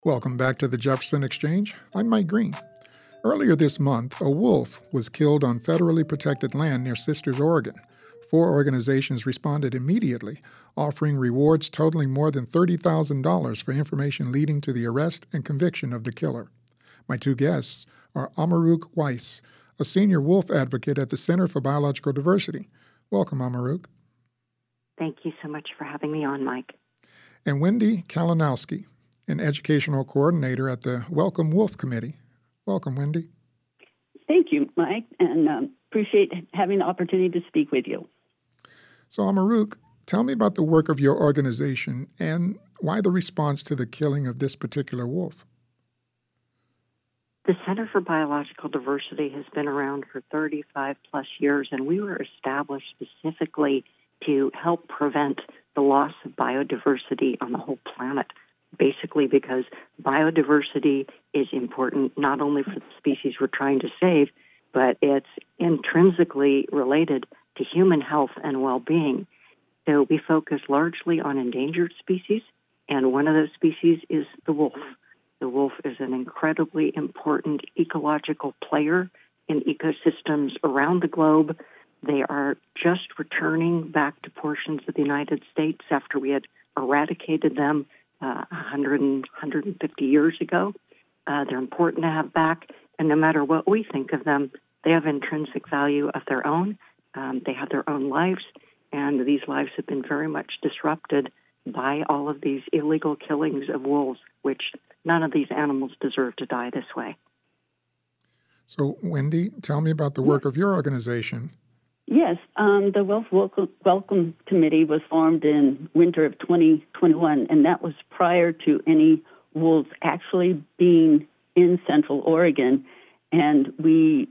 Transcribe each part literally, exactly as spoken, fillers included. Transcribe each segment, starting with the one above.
Welcome back to the Jefferson Exchange. I'm Mike Green. Earlier this month, a wolf was killed on federally protected land near Sisters, Oregon. Four organizations responded immediately, offering rewards totaling more than thirty thousand dollars for information leading to the arrest and conviction of the killer. My two guests are Amaroq Weiss, a senior wolf advocate at the Center for Biological Diversity. Welcome, Amaroq. Thank you so much for having me on, Mike. And Wendy Kalinowski, an educational coordinator at the Welcome Wolf Committee. Welcome, Wendy. Thank you, Mike, and um, appreciate having the opportunity to speak with you. So, Amaroq, tell me about the work of your organization and why the response to the killing of this particular wolf. The Center for Biological Diversity has been around for thirty-five plus years, and we were established specifically to help prevent the loss of biodiversity on the whole planet. Basically because biodiversity is important not only for the species we're trying to save, but it's intrinsically related to human health and well-being. So we focus largely on endangered species, and one of those species is the wolf. The wolf is an incredibly important ecological player in ecosystems around the globe. They are just returning back to portions of the United States after we had eradicated them Uh, one hundred, one hundred fifty years ago. Uh, they're important to have back, and no matter what we think of them, they have intrinsic value of their own. Um, they have their own lives, and these lives have been very much disrupted by all of these illegal killings of wolves, which none of these animals deserve to die this way. So, Wendy, tell me about the work of your organization. Yes, um, the Wolf Welcome, Welcome Committee was formed in winter of twenty twenty-one, and that was prior to any wolves actually being in Central Oregon. And we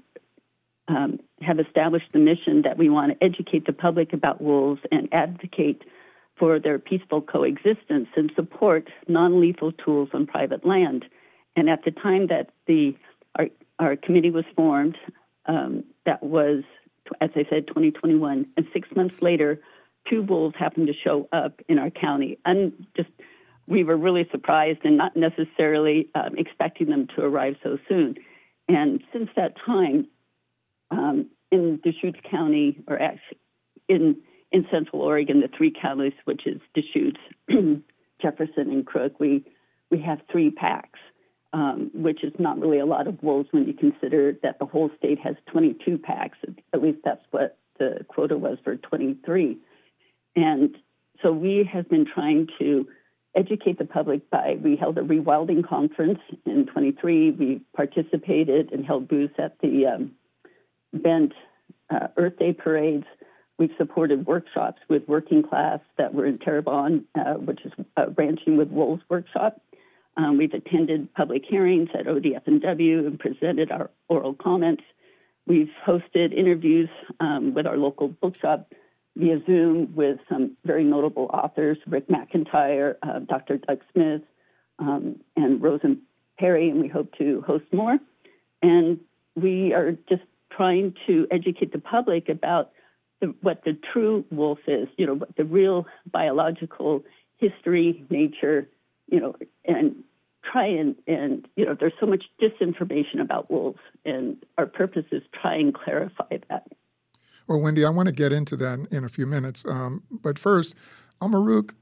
um, have established the mission that we want to educate the public about wolves and advocate for their peaceful coexistence and support non-lethal tools on private land. And at the time that the our, our committee was formed, um, that was as I said, twenty twenty-one, and six months later, two wolves happened to show up in our county. And just, we were really surprised and not necessarily um, expecting them to arrive so soon. And since that time, um, in Deschutes County, or actually in, in Central Oregon, the three counties, which is Deschutes, Jefferson, and Crook, we, we have three packs. Um, which is not really a lot of wolves when you consider that the whole state has twenty-two packs. At least that's what the quota was for twenty-three. And so we have been trying to educate the public by, we held a rewilding conference in twenty-three. We participated and held booths at the um, Bent uh, Earth Day parades. We've supported workshops with working class that were in Terrebonne, uh, which is a Ranching with Wolves workshop. Um, we've attended public hearings at O D F and W and presented our oral comments. We've hosted interviews um, with our local bookshop via Zoom with some very notable authors, Rick McIntyre, uh, Doctor Doug Smith, um, and Rosen Perry, and we hope to host more. And we are just trying to educate the public about the, what the true wolf is, you know, what the real biological history, nature, you know, and try and, and, you know, there's so much disinformation about wolves, and our purpose is try and clarify that. Well, Wendy, I want to get into that in a few minutes. Um, but first, Amaroq,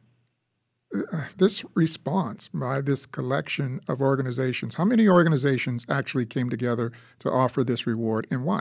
uh, this response by this collection of organizations, how many organizations actually came together to offer this reward, and why?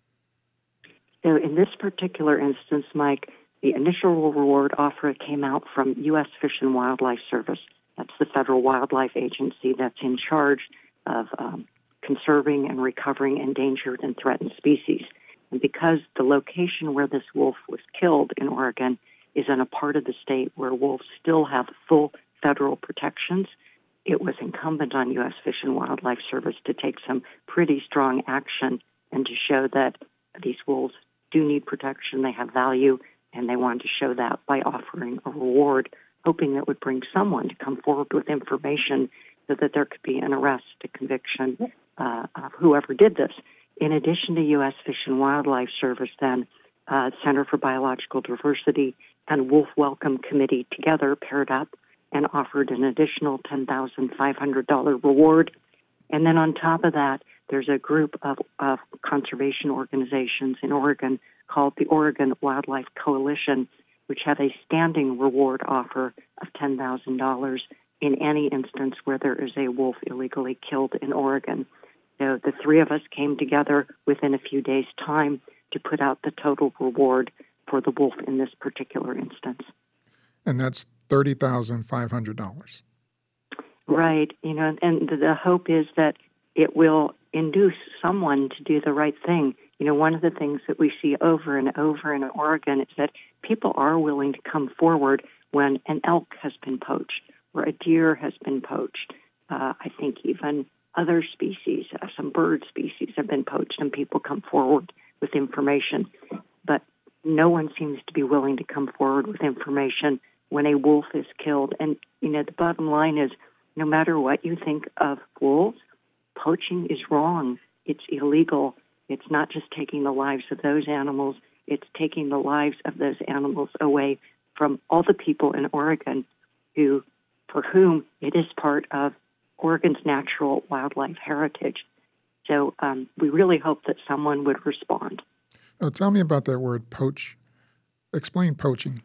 So in this particular instance, Mike, the initial reward offer came out from U S Fish and Wildlife Service. That's the federal wildlife agency that's in charge of um, conserving and recovering endangered and threatened species. And because the location where this wolf was killed in Oregon is in a part of the state where wolves still have full federal protections, it was incumbent on U S Fish and Wildlife Service to take some pretty strong action and to show that these wolves do need protection, they have value, and they wanted to show that by offering a reward, hoping that would bring someone to come forward with information so that there could be an arrest, a conviction uh, of whoever did this. In addition to U S Fish and Wildlife Service, then, uh, Center for Biological Diversity and Wolf Welcome Committee together paired up and offered an additional ten thousand five hundred dollars reward. And then on top of that, there's a group of, of conservation organizations in Oregon called the Oregon Wildlife Coalition, which have a standing reward offer of ten thousand dollars in any instance where there is a wolf illegally killed in Oregon. So the three of us came together within a few days' time to put out the total reward for the wolf in this particular instance. And that's thirty thousand five hundred dollars. Right. You know, and the hope is that it will induce someone to do the right thing. You know, one of the things that we see over and over in Oregon is that people are willing to come forward when an elk has been poached or a deer has been poached. Uh, I think even other species, uh, some bird species have been poached, and people come forward with information. But no one seems to be willing to come forward with information when a wolf is killed. And, you know, the bottom line is, no matter what you think of wolves, poaching is wrong. It's illegal. It's not just taking the lives of those animals, it's taking the lives of those animals away from all the people in Oregon who, for whom it is part of Oregon's natural wildlife heritage. So um, we really hope that someone would respond. Oh, tell me about that word, poach. Explain poaching.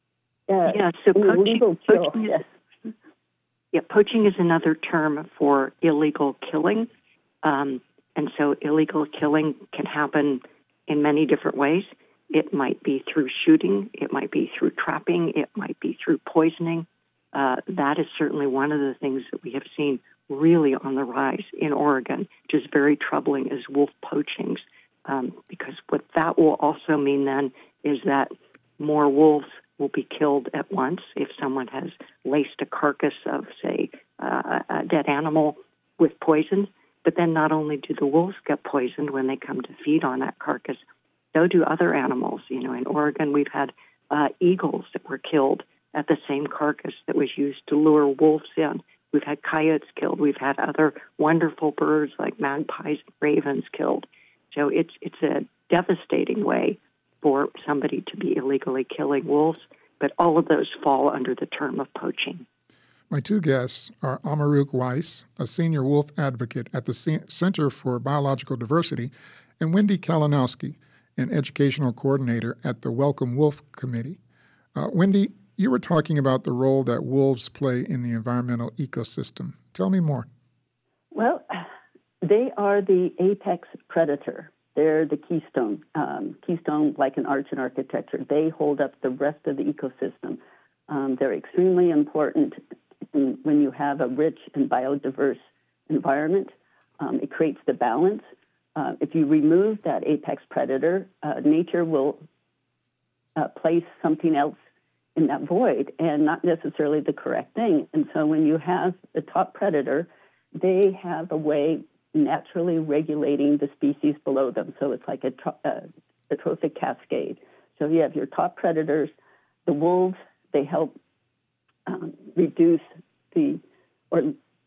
Uh, yeah, so poaching, illegal kill. poaching is, Yes. yeah, poaching is another term for illegal killing. Um, and so illegal killing can happen in many different ways. It might be through shooting. It might be through trapping. It might be through poisoning. Uh, that is certainly one of the things that we have seen really on the rise in Oregon, which is very troubling, is wolf poachings. Um, because what that will also mean then is that more wolves will be killed at once if someone has laced a carcass of, say, uh, a dead animal with poison. But then not only do the wolves get poisoned when they come to feed on that carcass, so do other animals. You know, in Oregon, we've had uh, eagles that were killed at the same carcass that was used to lure wolves in. We've had coyotes killed. We've had other wonderful birds like magpies and ravens killed. So it's it's a devastating way for somebody to be illegally killing wolves, but all of those fall under the term of poaching. My two guests are Amaroq Weiss, a senior wolf advocate at the Center for Biological Diversity, and Wendy Kalinowski, an educational coordinator at the Welcome Wolf Committee. Uh, Wendy, you were talking about the role that wolves play in the environmental ecosystem. Tell me more. Well, they are the apex predator. They're the keystone. Um, keystone, like an arch in architecture. They hold up the rest of the ecosystem. Um, they're extremely important in, when you have a rich and biodiverse environment. Um, it creates the balance. Uh, if you remove that apex predator, uh, nature will uh, place something else in that void, and not necessarily the correct thing. And so when you have the top predator, they have a way naturally regulating the species below them. So it's like a, tro- uh, a trophic cascade. So you have your top predators, the wolves, they help um, reduce the or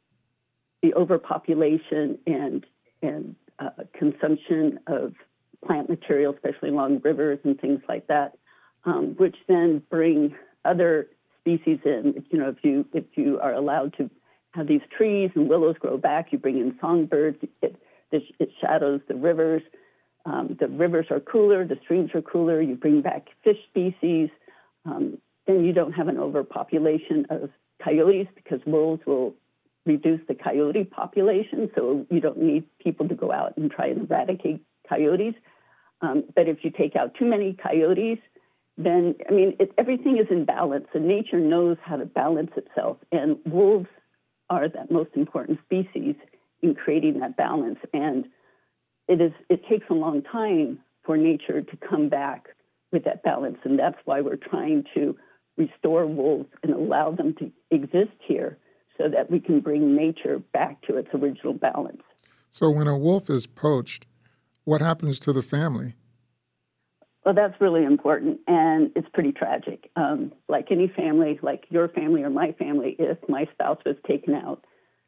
the overpopulation and and uh, consumption of plant material, especially along rivers and things like that, um, which then bring other species in. You know, if you if you are allowed to have these trees and willows grow back, you bring in songbirds. It it, it shadows the rivers. Um, the rivers are cooler, the streams are cooler. You bring back fish species. Um, then you don't have an overpopulation of coyotes because wolves will reduce the coyote population. So you don't need people to go out and try and eradicate coyotes. Um, but if you take out too many coyotes, then, I mean, it, everything is in balance, and nature knows how to balance itself. And wolves are that most important species in creating that balance. And it is it takes a long time for nature to come back with that balance. And that's why we're trying to restore wolves and allow them to exist here so that we can bring nature back to its original balance. So when a wolf is poached, what happens to the family? Well, that's really important, and it's pretty tragic. Um, like any family, like your family or my family, if my spouse was taken out,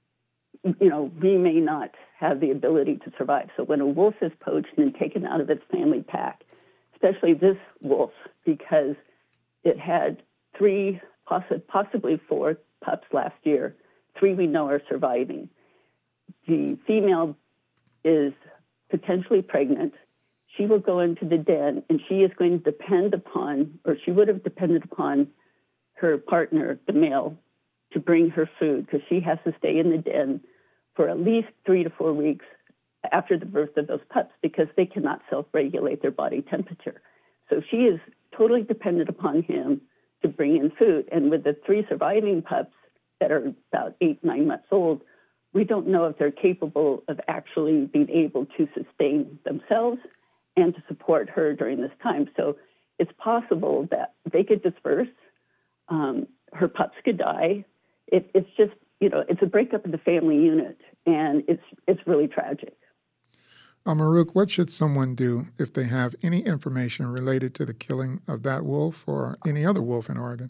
you know, we may not have the ability to survive. So when a wolf is poached and taken out of its family pack, especially this wolf, because it had three, possi- possibly four pups last year. Three we know are surviving. The female is potentially pregnant. She will go into the den, and she is going to depend upon, or she would have depended upon her partner, the male, to bring her food, because she has to stay in the den for at least three to four weeks after the birth of those pups, because they cannot self-regulate their body temperature. So she is totally dependent upon him to bring in food. And with the three surviving pups that are about eight, nine months old, we don't know if they're capable of actually being able to sustain themselves and to support her during this time. So it's possible that they could disperse, um, her pups could die. It, it's just, you know, it's a breakup of the family unit, and it's it's really tragic. Amaroq, what should someone do if they have any information related to the killing of that wolf or any other wolf in Oregon?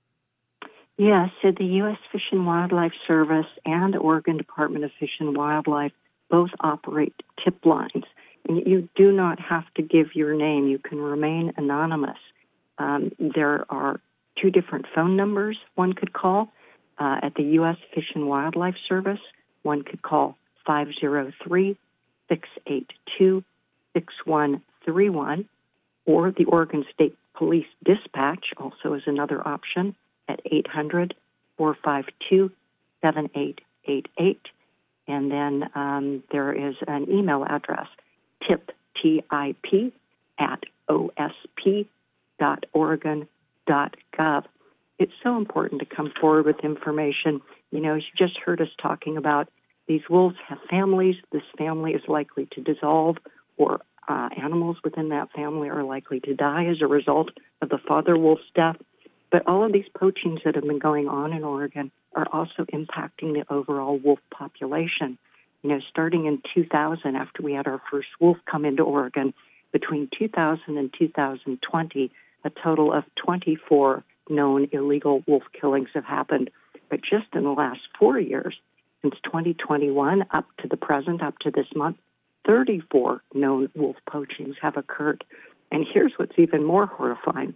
Yes, so the U S Fish and Wildlife Service and Oregon Department of Fish and Wildlife both operate tip lines. And you do not have to give your name. You can remain anonymous. Um, there are two different phone numbers one could call. Uh, at the U S Fish and Wildlife Service, one could call five oh three, six eight two, six one three one, or the Oregon State Police Dispatch also is another option at eight hundred, four five two, seven eight eight eight. And then um, there is an email address, tip, T I P, at O S P dot oregon dot gov. It's so important to come forward with information. You know, as you just heard us talking about, these wolves have families. This family is likely to dissolve, or uh, animals within that family are likely to die as a result of the father wolf's death. But all of these poachings that have been going on in Oregon are also impacting the overall wolf population. You know, starting in two thousand, after we had our first wolf come into Oregon, between two thousand and two thousand twenty, a total of twenty-four known illegal wolf killings have happened. But just in the last four years, since twenty twenty-one up to the present, up to this month, thirty-four known wolf poachings have occurred. And here's what's even more horrifying.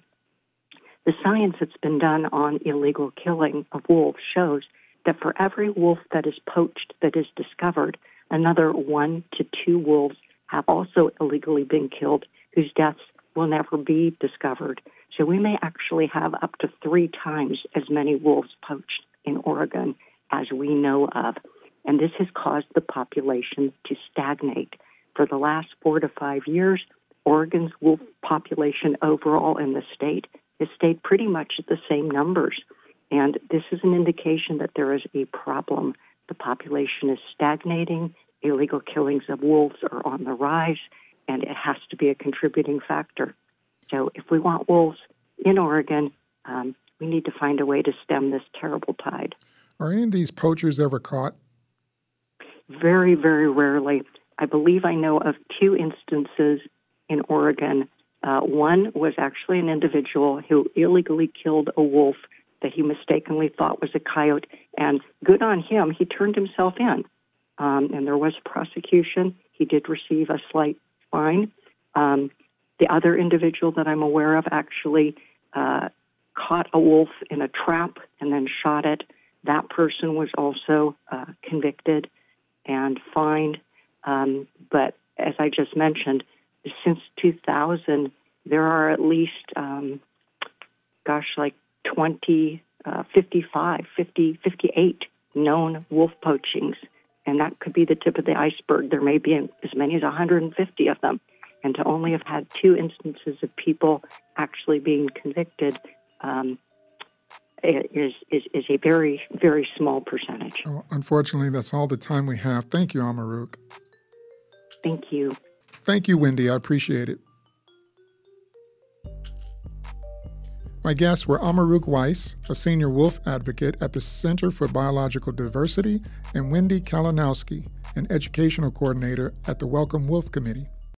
The science that's been done on illegal killing of wolves shows that for every wolf that is poached that is discovered, another one to two wolves have also illegally been killed whose deaths will never be discovered. So we may actually have up to three times as many wolves poached in Oregon as we know of. And this has caused the population to stagnate. For the last four to five years, Oregon's wolf population overall in the state has stayed pretty much at the same numbers. And this is an indication that there is a problem. The population is stagnating. Illegal killings of wolves are on the rise, and it has to be a contributing factor. So if we want wolves in Oregon, um, we need to find a way to stem this terrible tide. Are any of these poachers ever caught? Very, very rarely. I believe I know of two instances in Oregon. Uh, one was actually an individual who illegally killed a wolf that he mistakenly thought was a coyote, and good on him, he turned himself in. Um, and there was prosecution. He did receive a slight fine. Um, the other individual that I'm aware of actually uh, caught a wolf in a trap and then shot it. That person was also uh, convicted and fined. Um, but as I just mentioned, since two thousand, there are at least, um, gosh, like twenty, uh, fifty-five, fifty, fifty-eight known wolf poachings. And that could be the tip of the iceberg. There may be as many as one hundred fifty of them. And to only have had two instances of people actually being convicted um, is, is is a very, very small percentage. Well, unfortunately, that's all the time we have. Thank you, Amaroq. Thank you. Thank you, Wendy. I appreciate it. My guests were Amaroq Weiss, a senior wolf advocate at the Center for Biological Diversity, and Wendy Kalinowski, an educational coordinator at the Welcome Wolf Committee.